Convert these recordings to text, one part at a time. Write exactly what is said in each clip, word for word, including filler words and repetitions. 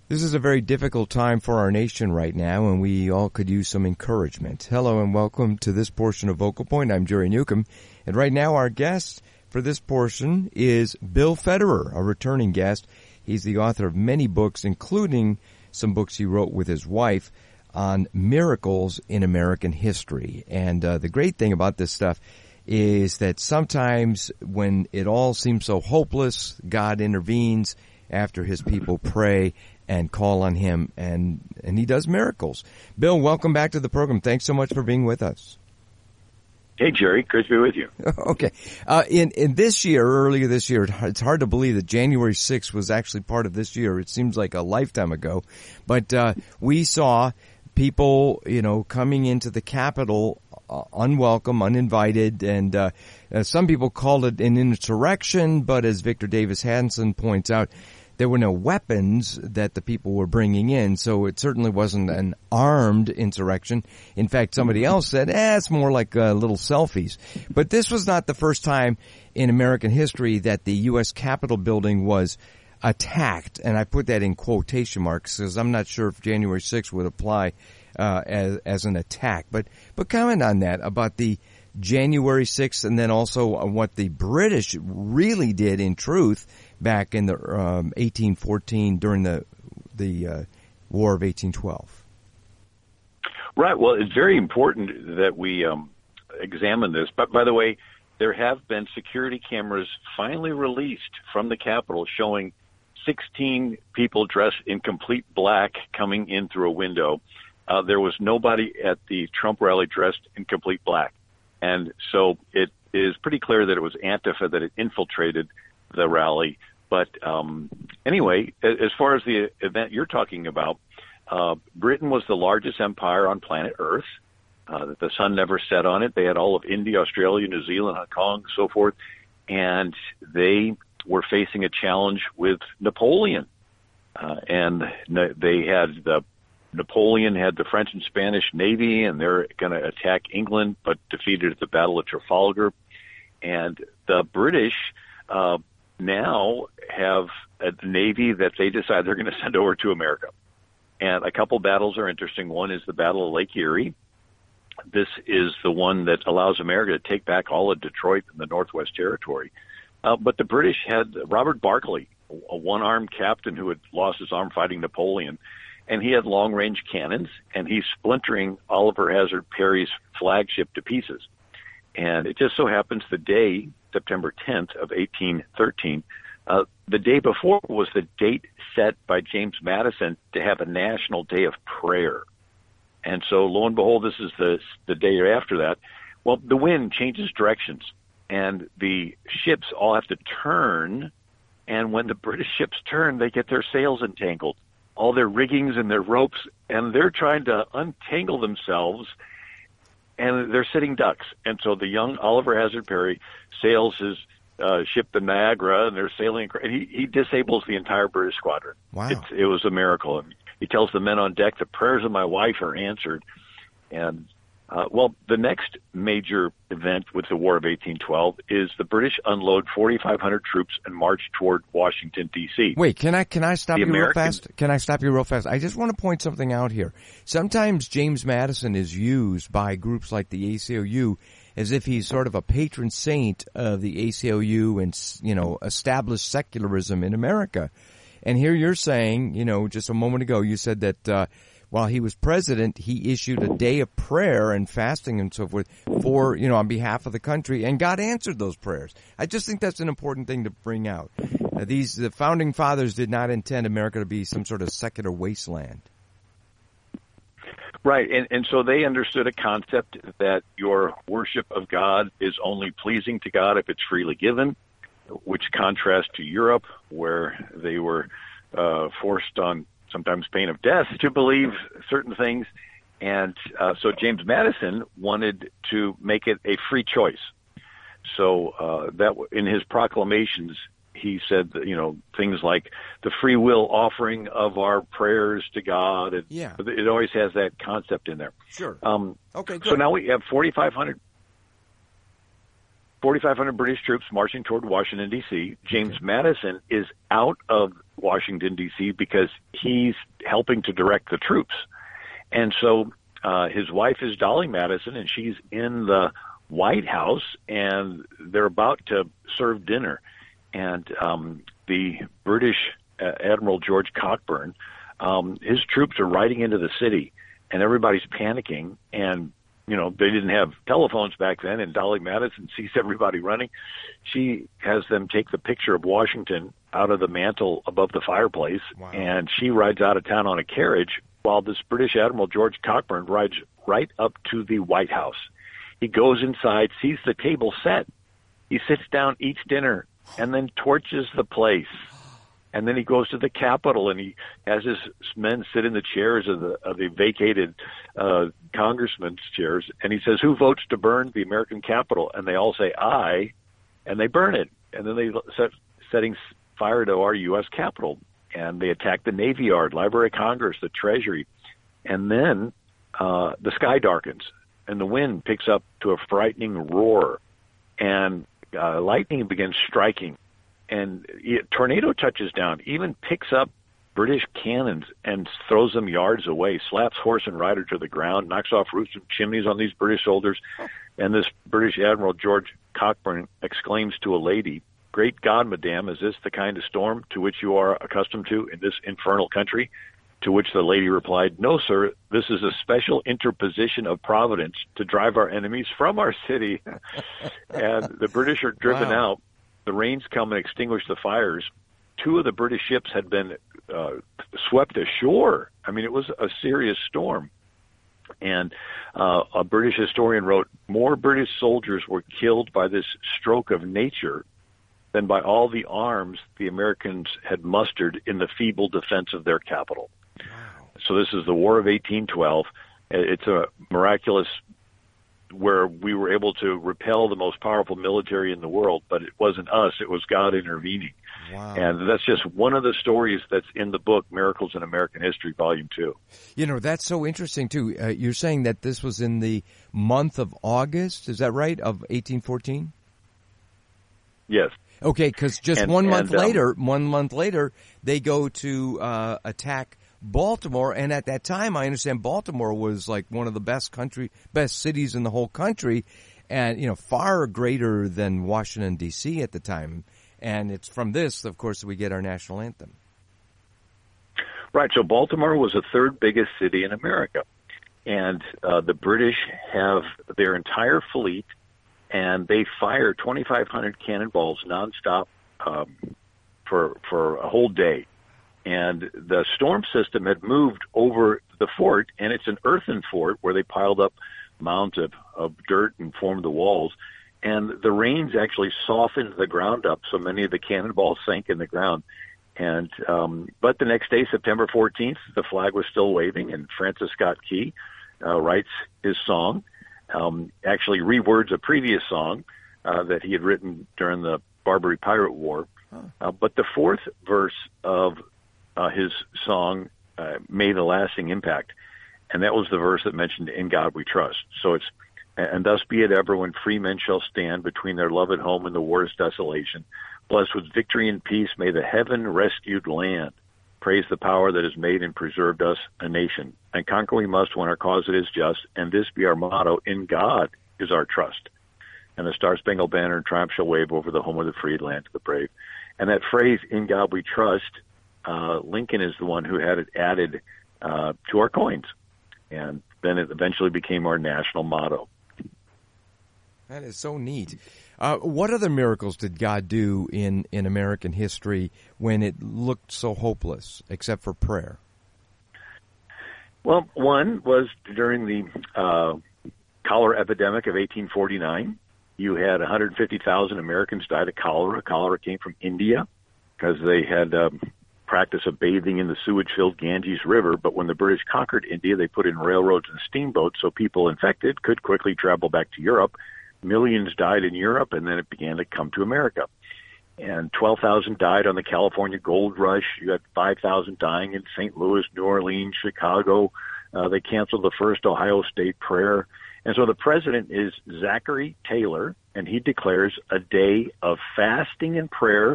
This is a very difficult time for our nation right now, and we all could use some encouragement. Hello and welcome to this portion of Vocal Point. I'm Jerry Newcomb, and right now our guest for this portion is Bill Federer, a returning guest. He's the author of many books, including some books he wrote with his wife on miracles in American history. And uh, the great thing about this stuff is that sometimes when it all seems so hopeless, God intervenes after his people pray and call on him, and and he does miracles. Bill, welcome back to the program. Thanks so much for being with us. Hey, Jerry. Great to be with you. Okay. Uh, in, in this year, earlier this year, it's hard to believe that January sixth was actually part of this year. It seems like a lifetime ago. But uh, we saw people, you know, coming into the Capitol uh, unwelcome, uninvited, and uh, uh, some people called it an insurrection, but as Victor Davis Hanson points out, there were no weapons that the people were bringing in, so it certainly wasn't an armed insurrection. In fact, somebody else said, eh, it's more like uh, little selfies. But this was not the first time in American history that the U S Capitol building was attacked, and I put that in quotation marks because I'm not sure if January sixth would apply uh, as, as an attack. But, but comment on that, about the January sixth, and then also on what the British really did in truth back in the um, eighteen fourteen during the the uh, War of eighteen twelve. Right. Well, it's very important that we um, examine this. But by the way, there have been security cameras finally released from the Capitol showing sixteen people dressed in complete black coming in through a window. Uh, there was nobody at the Trump rally dressed in complete black. And so it is pretty clear that it was Antifa that had infiltrated the rally. But um, anyway, as far as the event you're talking about, uh, Britain was the largest empire on planet Earth. Uh, the sun never set on it. They had all of India, Australia, New Zealand, Hong Kong, so forth. And they were facing a challenge with Napoleon. Uh, and they had the Napoleon had the French and Spanish Navy, and they're going to attack England, but defeated at the Battle of Trafalgar. And the British uh, now have a Navy that they decide they're going to send over to America. And a couple battles are interesting. One is the Battle of Lake Erie. This is the one that allows America to take back all of Detroit and the Northwest Territory. Uh, but the British had Robert Barclay, a one-armed captain who had lost his arm fighting Napoleon. And he had long-range cannons, and he's splintering Oliver Hazard Perry's flagship to pieces. And it just so happens the day, September tenth of eighteen thirteen, uh, the day before was the date set by James Madison to have a national day of prayer. And so, lo and behold, this is the the day after that. Well, the wind changes directions, and the ships all have to turn. And when the British ships turn, they get their sails entangled, all their riggings and their ropes, and they're trying to untangle themselves, and they're sitting ducks. And so the young Oliver Hazard Perry sails his uh, ship, the Niagara, and they're sailing, and he, he disables the entire British squadron. Wow. It's, it was a miracle. And he tells the men on deck, the prayers of my wife are answered. And, uh, well, the next major event with the War of eighteen twelve is the British unload forty-five hundred troops and march toward Washington, D C Wait, can I can I stop the you American... real fast? Can I stop you real fast? I just want to point something out here. Sometimes James Madison is used by groups like the A C L U as if he's sort of a patron saint of the A C L U and, you know, established secularism in America. And here you're saying, you know, just a moment ago, you said that uh, while he was president, he issued a day of prayer and fasting and so forth for, you know, on behalf of the country, and God answered those prayers. I just think that's an important thing to bring out. Uh, these the founding fathers did not intend America to be some sort of secular wasteland. Right, and, and so they understood a concept that your worship of God is only pleasing to God if it's freely given, which contrasts to Europe, where they were uh, forced on sometimes pain of death to believe certain things. And uh, so James Madison wanted to make it a free choice. So uh, that in his proclamations, he said, that, you know, things like the free will offering of our prayers to God. And yeah. It always has that concept in there. Sure. Um, okay, good. So now we have forty-five hundred, forty-five hundred British troops marching toward Washington, D C James okay. Madison is out of Washington, D C, because he's helping to direct the troops. And so uh, his wife is Dolly Madison, and she's in the White House, and they're about to serve dinner. And um, the British uh, Admiral George Cockburn, um, his troops are riding into the city, and everybody's panicking. And, you know, they didn't have telephones back then, and Dolly Madison sees everybody running. She has them take the picture of Washington out of the mantle above the fireplace, wow. and she rides out of town on a carriage while this British Admiral George Cockburn rides right up to the White House. He goes inside, sees the table set. He sits down, eats dinner, and then torches the place. And then he goes to the Capitol, and he has his men sit in the chairs of the of the vacated uh, congressmen's chairs, and he says, "Who votes to burn the American Capitol?" And they all say, "I," and they burn it. And then they set setting fire to our U S Capitol, and they attack the Navy Yard, Library of Congress, the Treasury, and then uh, the sky darkens, and the wind picks up to a frightening roar, and uh, lightning begins striking. And a tornado touches down, even picks up British cannons and throws them yards away, slaps horse and rider to the ground, knocks off roofs and chimneys on these British soldiers. And this British Admiral George Cockburn exclaims to a lady, "Great God, madame, is this the kind of storm to which you are accustomed to in this infernal country?" To which the lady replied, "No, sir, this is a special interposition of Providence to drive our enemies from our city." And the British are driven wow. out. The rains come and extinguish the fires. Two of the British ships had been uh, swept ashore. I mean, it was a serious storm. And uh, a British historian wrote, "More British soldiers were killed by this stroke of nature than by all the arms the Americans had mustered in the feeble defense of their capital." Wow. So this is the War of eighteen twelve. It's a miraculous where we were able to repel the most powerful military in the world, but it wasn't us, it was God intervening. Wow. And that's just one of the stories that's in the book, Miracles in American History, Volume two. You know, that's so interesting, too. Uh, you're saying that this was in the month of August, is that right, of eighteen fourteen? Yes. Okay, because just and, one month and, um, later, one month later, they go to uh, attack Baltimore, and at that time, I understand Baltimore was like one of the best country, best cities in the whole country, and you know, far greater than Washington D C at the time. And it's from this, of course, that we get our national anthem. Right. So Baltimore was the third biggest city in America, and uh, the British have their entire fleet, and they fire twenty-five hundred cannonballs nonstop um, for for a whole day. And the storm system had moved over the fort, and it's an earthen fort where they piled up mounds of, of dirt and formed the walls. And the rains actually softened the ground up, so many of the cannonballs sank in the ground. And um, but the next day, September fourteenth, the flag was still waving, and Francis Scott Key uh, writes his song, um, actually rewords a previous song uh, that he had written during the Barbary Pirate War. Huh. Uh, but the fourth verse of Uh, his song uh, made a lasting impact, and that was the verse that mentioned "In God We Trust." So it's, "And thus be it ever when free men shall stand between their loved home and the war's desolation. Blessed with victory and peace, may the heaven-rescued land praise the power that has made and preserved us a nation. And conquer we must when our cause it is just, and this be our motto, in God is our trust. And the Star-Spangled Banner in triumph shall wave over the home of the free, land of the brave." And that phrase, "In God we trust," Uh, Lincoln is the one who had it added uh, to our coins, and then it eventually became our national motto. That is so neat. Uh, what other miracles did God do in, in American history when it looked so hopeless, except for prayer? Well, one was during the uh, cholera epidemic of eighteen forty-nine. You had one hundred fifty thousand Americans died of cholera. Cholera came from India because they had um, practice of bathing in the sewage-filled Ganges River, but when the British conquered India, they put in railroads and steamboats so people infected could quickly travel back to Europe. Millions died in Europe, and then it began to come to America. And twelve thousand died on the California Gold Rush. You had five thousand dying in Saint Louis, New Orleans, Chicago. Uh, they canceled the first Ohio State prayer. And so the president is Zachary Taylor, and he declares a day of fasting and prayer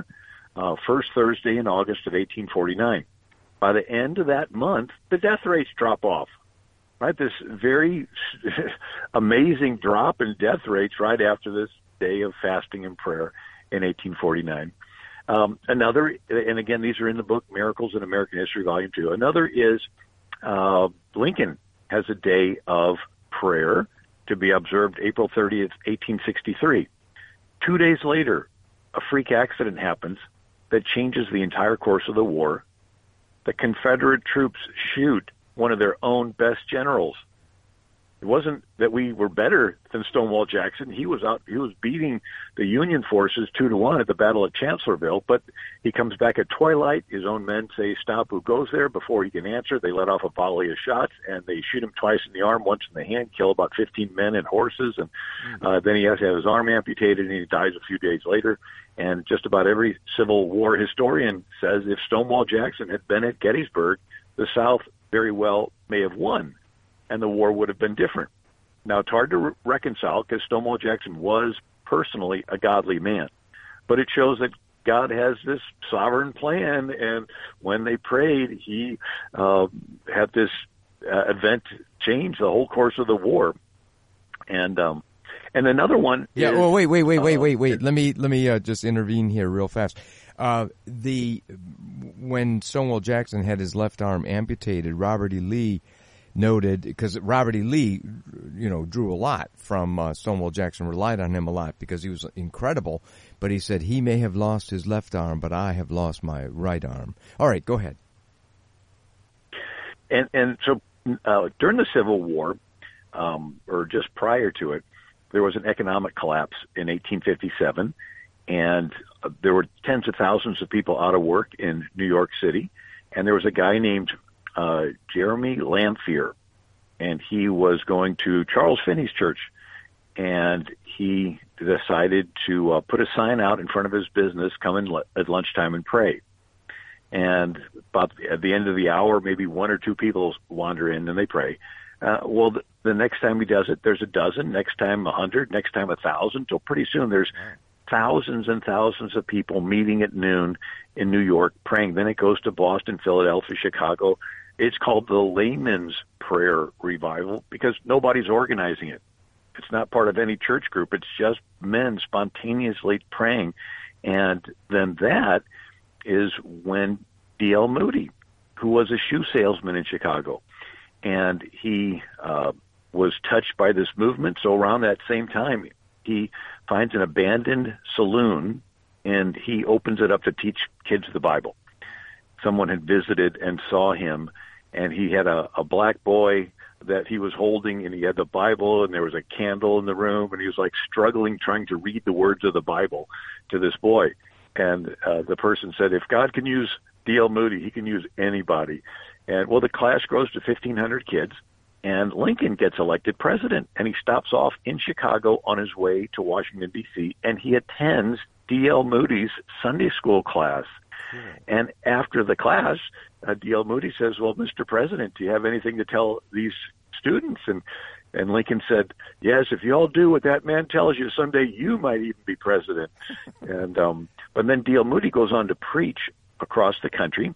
uh, first Thursday in August of eighteen forty-nine. By the end of that month, the death rates drop off. Right, this very amazing drop in death rates right after this day of fasting and prayer in eighteen forty-nine. Um, another, and again, these are in the book Miracles in American History, Volume two. Another is uh, Lincoln has a day of prayer to be observed April thirtieth, eighteen sixty-three. Two days later, a freak accident happens that changes the entire course of the war. The Confederate troops shoot one of their own best generals. It wasn't that we were better than Stonewall Jackson. He was out, he was beating the Union forces two to one at the Battle of Chancellorsville, but he comes back at twilight. His own men say, "Stop, who goes there?" Before he can answer, they let off a volley of shots, and they shoot him twice in the arm, once in the hand, kill about fifteen men and horses, and uh, then he has to have his arm amputated, and he dies a few days later. And just about every Civil War historian says if Stonewall Jackson had been at Gettysburg, the South very well may have won, and the war would have been different. Now, it's hard to re- reconcile because Stonewall Jackson was personally a godly man, but it shows that God has this sovereign plan, and when they prayed, he uh, had this uh, event change the whole course of the war. And um, and another one. Yeah. Is, well, wait, wait, wait, wait, uh, wait, wait. Let me let me uh, just intervene here real fast. Uh, the when Stonewall Jackson had his left arm amputated, Robert E. Lee noted, because Robert E. Lee, you know, drew a lot from uh, Stonewall Jackson, relied on him a lot because he was incredible. But he said he may have lost his left arm, but I have lost my right arm. All right, go ahead. And and so uh, during the Civil War, um, or just prior to it, there was an economic collapse in eighteen fifty-seven. And uh, there were tens of thousands of people out of work in New York City. And there was a guy named uh, Jeremy Lanphier, and he was going to Charles Finney's church. And he decided to uh, put a sign out in front of his business, come in l- at lunchtime and pray. And about at the end of the hour, maybe one or two people wander in and they pray. Uh, well, the, the next time he does it, there's a dozen. Next time, a hundred. Next time, a thousand. Till pretty soon, there's thousands and thousands of people meeting at noon in New York praying. Then it goes to Boston, Philadelphia, Chicago. It's called the Layman's Prayer Revival because nobody's organizing it. It's not part of any church group. It's just men spontaneously praying. And then that is when D L Moody, who was a shoe salesman in Chicago, and he uh, was touched by this movement. So around that same time, he finds an abandoned saloon, and he opens it up to teach kids the Bible. Someone had visited and saw him, and he had a, a black boy that he was holding, and he had the Bible, and there was a candle in the room, and he was like struggling trying to read the words of the Bible to this boy. And uh, the person said, if God can use D L Moody, he can use anybody. And, well, the class grows to fifteen hundred kids, and Lincoln gets elected president, and he stops off in Chicago on his way to Washington, D C, and he attends D L Moody's Sunday school class. Hmm. And after the class, uh, D L Moody says, well, Mister President, do you have anything to tell these students? And and Lincoln said, yes, if you all do what that man tells you, someday you might even be president. and um, But then D L Moody goes on to preach across the country.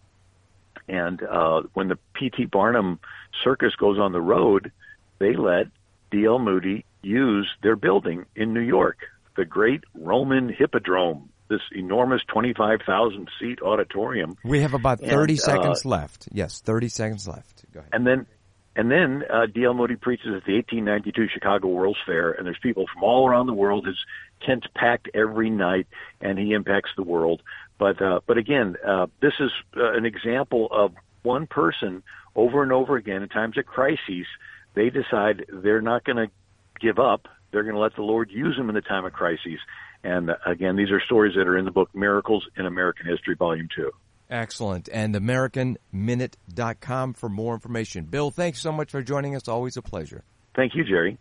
And uh, when the P T Barnum circus goes on the road, they let D L Moody use their building in New York, the great Roman Hippodrome, this enormous twenty-five thousand seat auditorium. We have about thirty and, seconds uh, left. Yes, thirty seconds left. Go ahead. And then and then uh, D L Moody preaches at the eighteen ninety-two Chicago World's Fair, and there's people from all around the world. His tent's packed every night, and he impacts the world. But uh, but again, uh, this is uh, an example of one person over and over again in times of crises. They decide they're not going to give up. They're going to let the Lord use them in the time of crises. And uh, again, these are stories that are in the book Miracles in American History, Volume two. Excellent. And American Minute dot com for more information. Bill, thanks so much for joining us. Always a pleasure. Thank you, Jerry.